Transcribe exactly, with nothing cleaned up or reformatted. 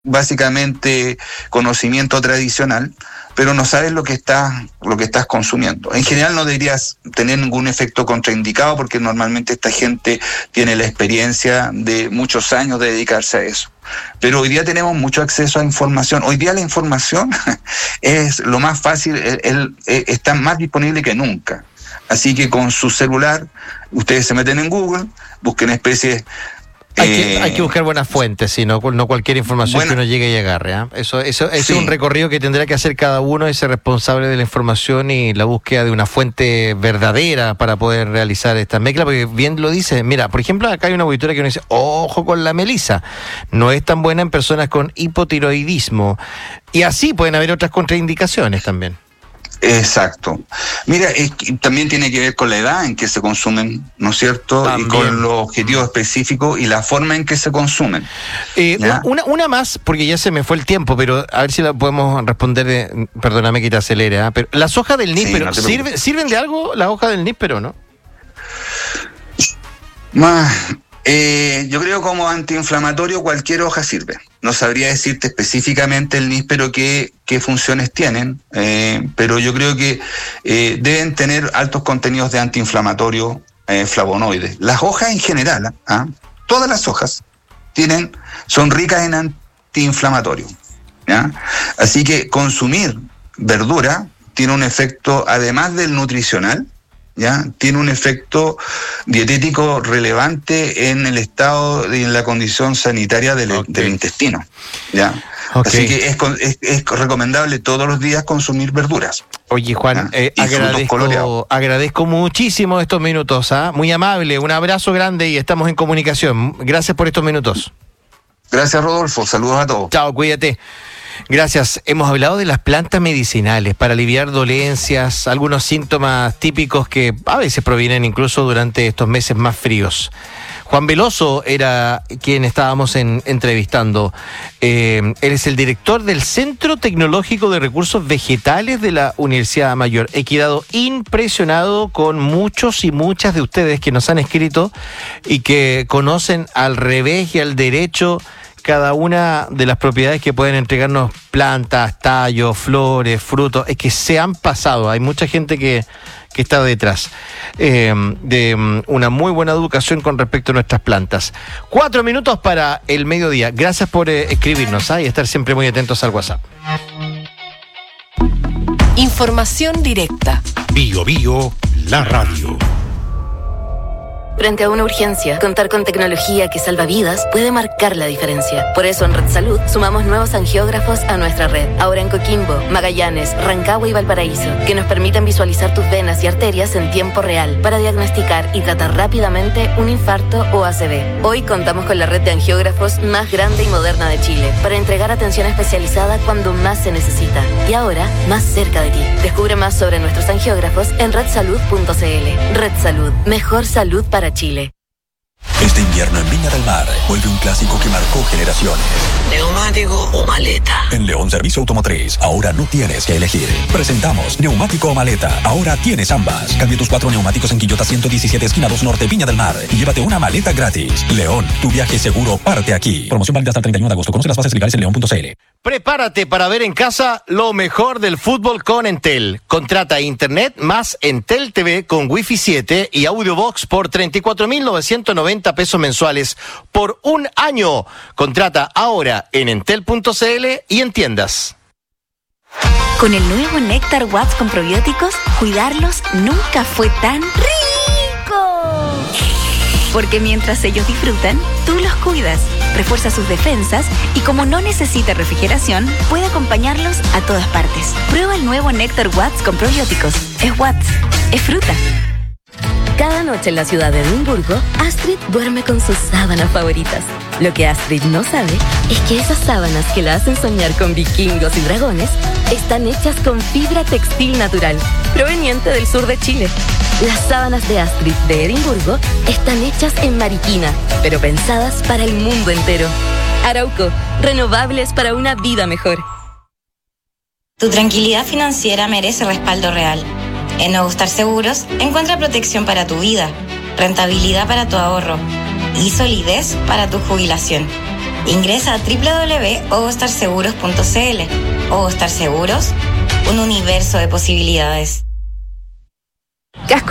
básicamente conocimiento tradicional, pero no sabes lo que estás, lo que estás consumiendo. En general no deberías tener ningún efecto contraindicado porque normalmente esta gente tiene la experiencia de muchos años de dedicarse a eso. Pero hoy día tenemos mucho acceso a información. Hoy día la información es lo más fácil, el, el, el, está más disponible que nunca. Así que con su celular, ustedes se meten en Google, busquen especies. Hay que, hay que buscar buenas fuentes, sí, no, no cualquier información bueno, que uno llegue y agarre. ¿eh? Eso, eso, eso sí. Es un recorrido que tendrá que hacer cada uno, ese responsable de la información y la búsqueda de una fuente verdadera para poder realizar esta mezcla, porque bien lo dice. Mira, por ejemplo, acá hay una auditora que nos dice, ojo con la melisa, no es tan buena en personas con hipotiroidismo. Y así pueden haber otras contraindicaciones también. Exacto. Mira, es que también tiene que ver con la edad en que se consumen, ¿no es cierto? También. Y con los objetivos específicos y la forma en que se consumen. Eh, una, una más, porque ya se me fue el tiempo, pero a ver si la podemos responder. De, perdóname que te acelere, ¿eh? Pero las hojas del níspero, sí, no ¿sirve, ¿sirven de algo las hojas del níspero, no? Más, eh, yo creo como antiinflamatorio cualquier hoja sirve. No sabría decirte específicamente el níspero qué, qué funciones tienen, eh, pero yo creo que eh, deben tener altos contenidos de antiinflamatorio, eh, flavonoides. Las hojas en general, ¿ah? Todas las hojas tienen, son ricas en antiinflamatorio, ¿ya? Así que consumir verdura tiene un efecto, además del nutricional, ¿ya? Tiene un efecto dietético relevante en el estado y en la condición sanitaria del, okay. del intestino, ¿ya? Okay. Así que es, es, es recomendable todos los días consumir verduras. Oye, Juan, eh, agradezco, agradezco muchísimo estos minutos, ¿ah? Muy amable, un abrazo grande y estamos en comunicación. Gracias por estos minutos. Gracias, Rodolfo, saludos a todos. Chao, cuídate. Gracias. Hemos hablado de las plantas medicinales para aliviar dolencias, algunos síntomas típicos que a veces provienen incluso durante estos meses más fríos. Juan Veloso era quien estábamos en, entrevistando. Eh, él es el director del Centro Tecnológico de Recursos Vegetales de la Universidad Mayor. He quedado impresionado con muchos y muchas de ustedes que nos han escrito y que conocen al revés y al derecho cada una de las propiedades que pueden entregarnos plantas, tallos, flores, frutos. Es que se han pasado. Hay mucha gente que, que está detrás eh, de um, una muy buena educación con respecto a nuestras plantas. Cuatro minutos para el mediodía. Gracias por eh, escribirnos ¿eh? y estar siempre muy atentos al WhatsApp. Información directa. Bio Bio, la radio. Frente a una urgencia, contar con tecnología que salva vidas puede marcar la diferencia. Por eso en Red Salud sumamos nuevos angiógrafos a nuestra red. Ahora en Coquimbo, Magallanes, Rancagua y Valparaíso, que nos permiten visualizar tus venas y arterias en tiempo real para diagnosticar y tratar rápidamente un infarto o A C V. Hoy contamos con la red de angiógrafos más grande y moderna de Chile para entregar atención especializada cuando más se necesita. Y ahora, más cerca de ti. Descubre más sobre nuestros angiógrafos en red salud punto c l. Red Salud, mejor salud para Chile. Este invierno en Viña del Mar vuelve un clásico que marcó generaciones. ¿Neumático o maleta? En León Servicio Automotriz, ahora no tienes que elegir. Presentamos neumático o maleta. Ahora tienes ambas. Cambia tus cuatro neumáticos en Quillota ciento diecisiete, esquina dos Norte, Viña del Mar. Y llévate una maleta gratis. León, tu viaje seguro parte aquí. Promoción válida hasta el treinta y uno de agosto. Conoce las bases legales en león punto c l. Prepárate para ver en casa lo mejor del fútbol con Entel. Contrata internet más Entel T V con Wi-Fi siete y Audiobox por treinta y cuatro mil novecientos noventa pesos mensuales por un año. Contrata ahora en entel punto c l y en tiendas. Con el nuevo Néctar Watts con probióticos, cuidarlos nunca fue tan rico. Porque mientras ellos disfrutan, tú los cuidas, refuerza sus defensas y como no necesita refrigeración, puede acompañarlos a todas partes. Prueba el nuevo Néctar Watts con probióticos. Es Watts, es fruta. Cada noche en la ciudad de Edimburgo, Astrid duerme con sus sábanas favoritas. Lo que Astrid no sabe es que esas sábanas que la hacen soñar con vikingos y dragones están hechas con fibra textil natural, proveniente del sur de Chile. Las sábanas de Astrid de Edimburgo están hechas en Mariquina, pero pensadas para el mundo entero. Arauco, renovables para una vida mejor. Tu tranquilidad financiera merece respaldo real. En Nogustar Seguros, encuentra protección para tu vida, rentabilidad para tu ahorro y solidez para tu jubilación. Ingresa a doble u doble u doble u punto ogostar seguros punto c l. Ogostar Seguros, un universo de posibilidades.